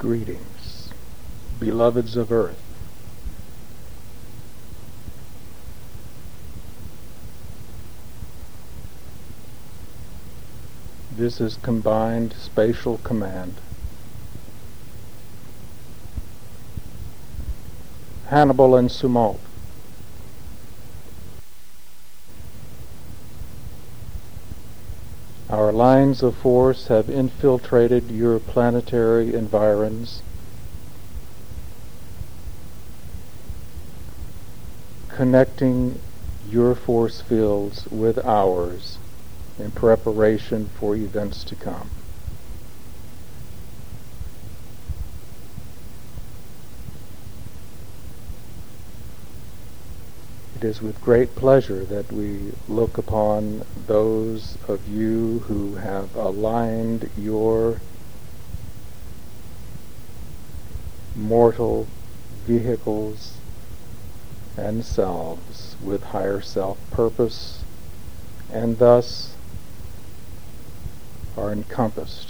Greetings, beloveds of earth. This is Combined Spatial Command. Hannibal and Sumalt. Our lines of force have infiltrated your planetary environs, connecting your force fields with ours in preparation for events to come. It is with great pleasure that we look upon those of you who have aligned your mortal vehicles and selves with higher self purpose, and thus are encompassed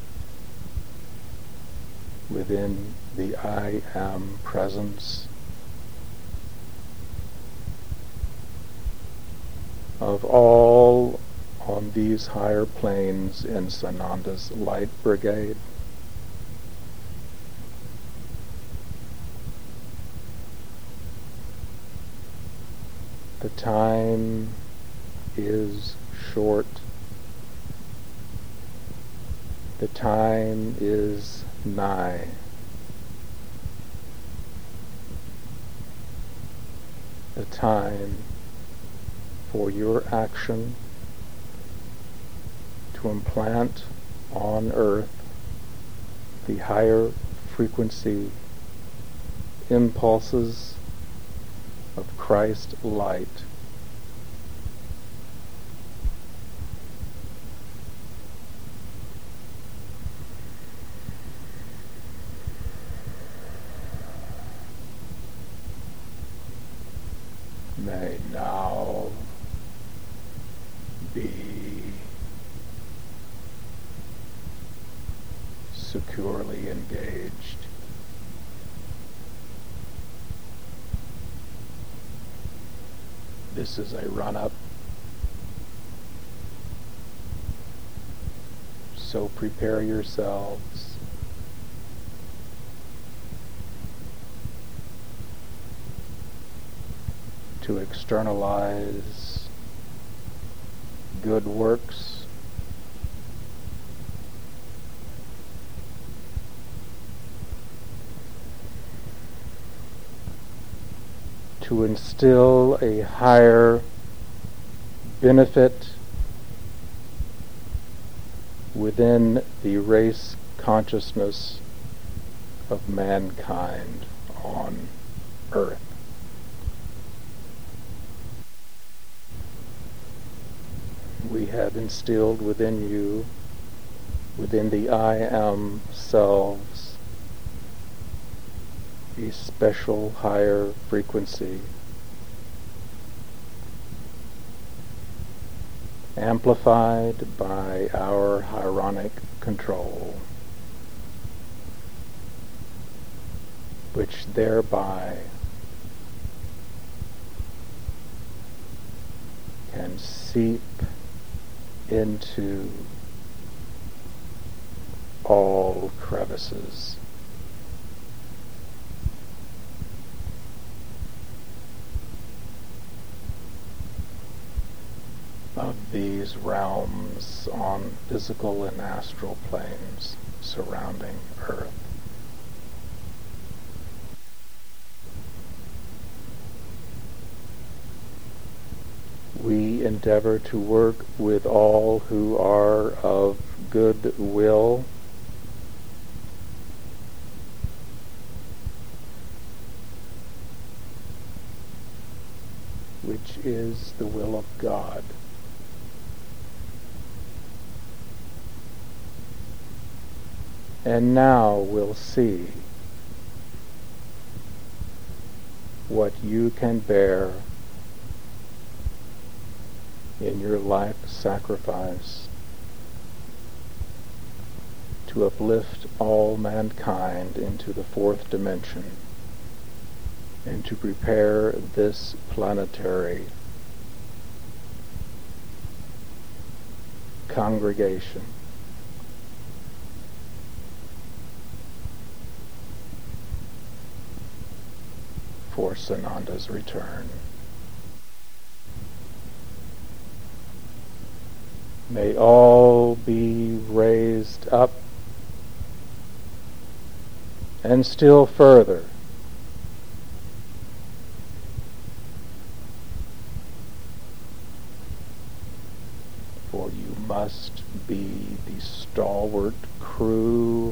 within the I Am presence of all on these higher planes in Sananda's Light Brigade. The time is short. The time is nigh. The time for your action to implant on earth the higher frequency impulses of Christ light. May now be securely engaged. This is a run-up, so prepare yourselves to externalize good works, to instill a higher benefit within the race consciousness of mankind on earth. We have instilled within you, within the I Am selves, a special higher frequency, amplified by our Hieronic control, which thereby can seep into all crevices of these realms on physical and astral planes surrounding Earth. We endeavor to work with all who are of good will, which is the will of God. And now we'll see what you can bear in your life sacrifice to uplift all mankind into the fourth dimension and to prepare this planetary congregation for Sananda's return. May all be raised up, and still further for you must be the stalwart crew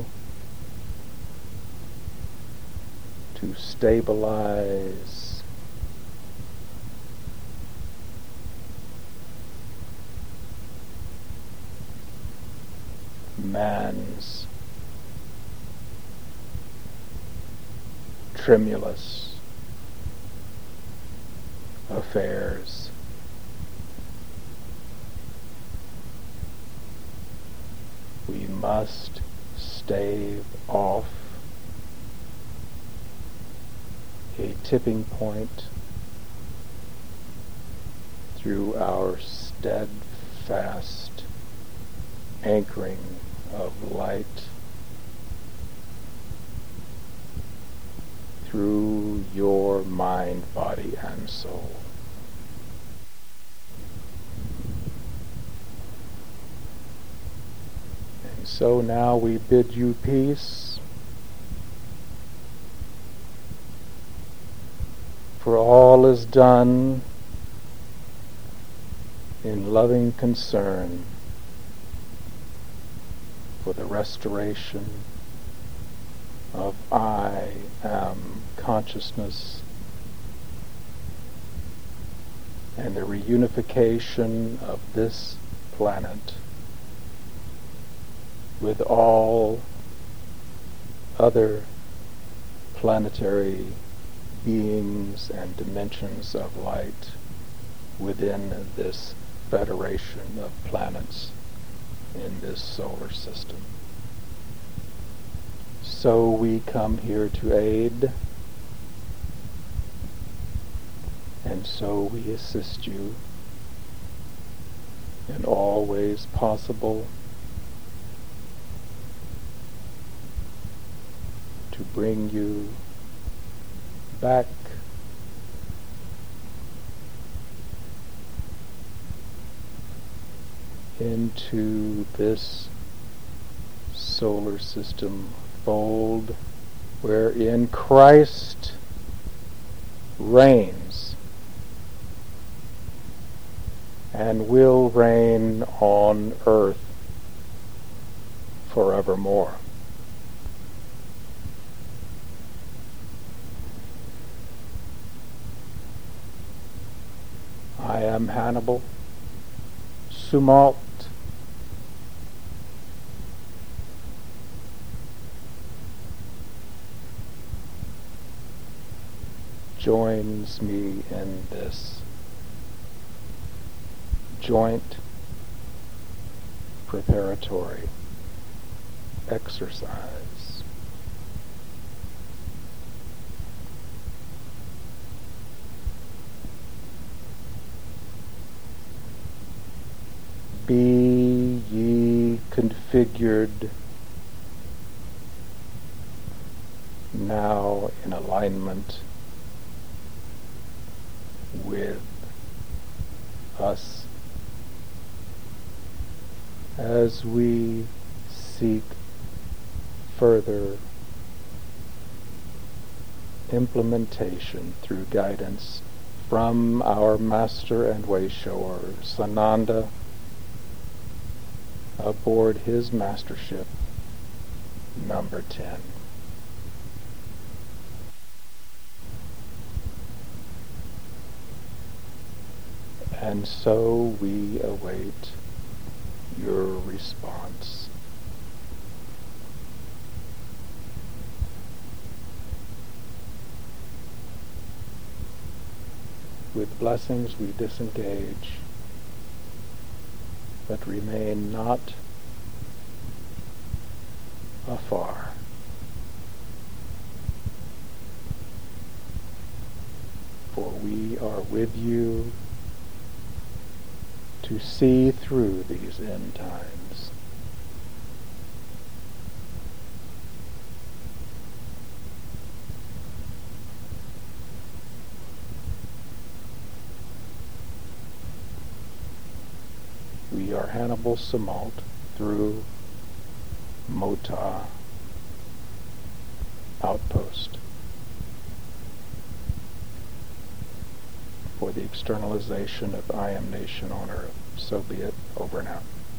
to stabilize man's tremulous affairs. We must stave off a tipping point through our steadfast anchoring of light through your mind, body, and soul. And so now we bid you peace, for all is done in loving concern for the restoration of I am consciousness and the reunification of this planet with all other planetary beings and dimensions of light within this federation of planets in this solar system. So we come here to aid, and so we assist you in all ways possible to bring you back into this solar system fold wherein Christ reigns and will reign on earth forevermore. I am Hannibal Sumalt, joins me in this joint preparatory exercise. Be ye configured now in alignment with us as we seek further implementation through guidance from our Master and Way-shower, Sananda, aboard his Mastership number 10. And so we await your response. With blessings we disengage, but remain not afar. For we are with you to see through these end times. We are Hannibal Samalt through Mota Outpost for the externalization of I Am Nation on Earth. So be it. Over and out.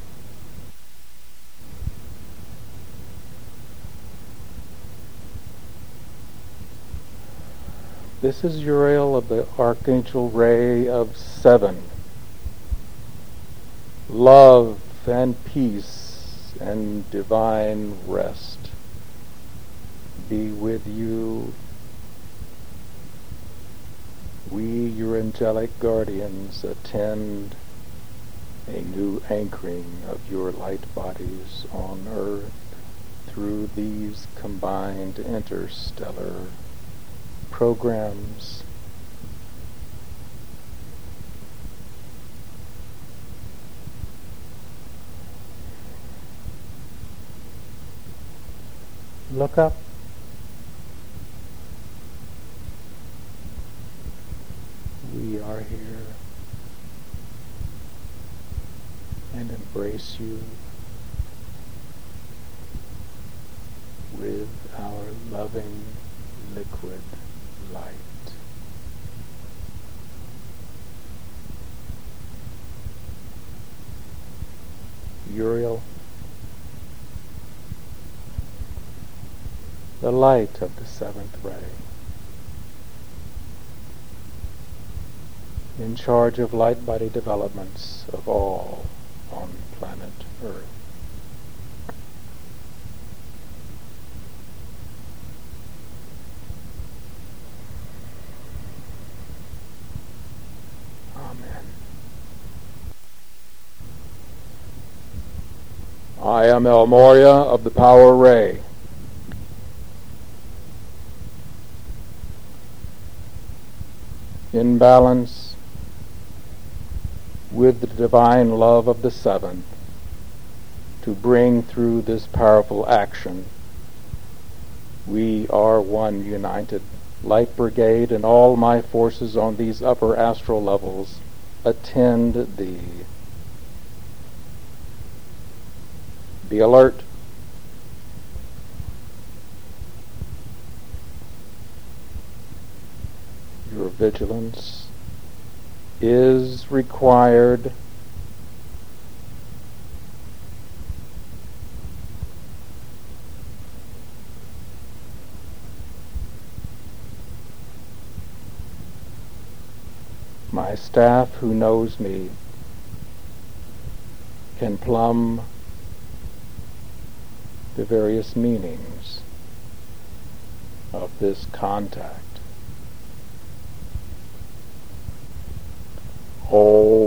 This is Uriel of the Archangel Ray of 7. Love and peace and divine rest be with you. We, your angelic guardians, attend a new anchoring of your light bodies on Earth through these combined interstellar programs. Look up. We are here and embrace you with our loving liquid light. Uriel, the light of the 7th ray, in charge of light body developments of all on planet Earth. Amen. I am El Moria of the Power Ray. In balance with the divine love of the 7, to bring through this powerful action. We are one united light brigade, and all my forces on these upper astral levels attend thee. Be alert. Your vigilance is required. My staff, who knows me, can plumb the various meanings of this contact. Oh.